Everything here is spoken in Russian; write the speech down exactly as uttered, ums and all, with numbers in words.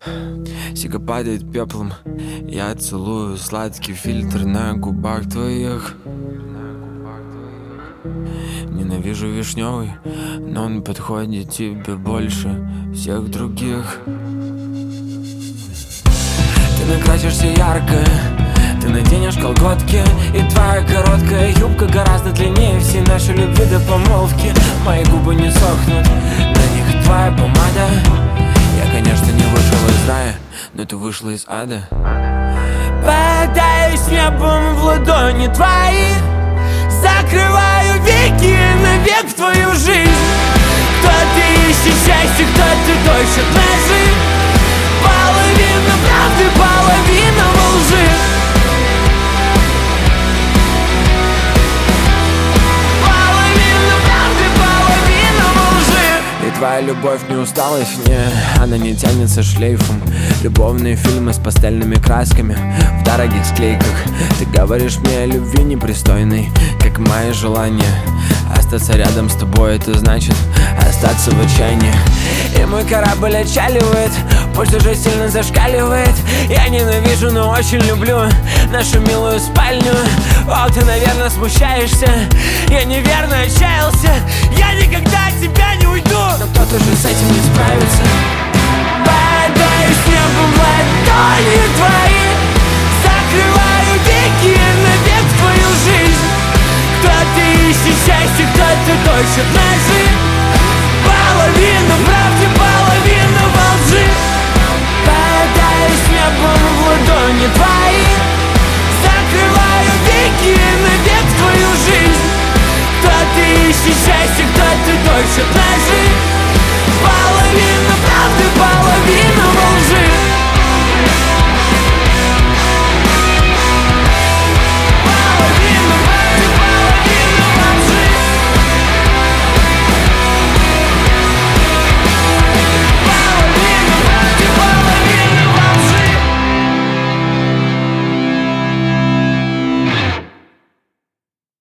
Сига падает пеплом, я целую сладкий фильтр на губах твоих. Ненавижу вишневый, но он подходит тебе больше всех других. Ты накрасишься ярко, ты наденешь колготки, и твоя короткая юбка гораздо длиннее всей нашей любви до помолвки. Мои губы не сохнут, на них твоя помада. Я, конечно, не вышел из рая, но ты вышла из ада. Подаюсь небом в ладони твои, закрываю веки навек в твою жизнь. Кто-то ищет счастье, кто-то точит ножи. Половина правды, половина во лжи. Половина правды, половина во лжи. И твоя любовь не усталость, не, она не тянется шлейфом. Любовные фильмы с пастельными красками в дорогих склейках. Ты говоришь мне о любви непристойной, как мои желания. Остаться рядом с тобой — это значит остаться в отчаянии. И мой корабль отчаливает, пульс уже сильно зашкаливает. Я ненавижу, но очень люблю нашу милую спальню. О, ты, наверное, смущаешься, я неверно отчаялся. Я никогда от тебя не уйду, но кто-то же с этим не справится.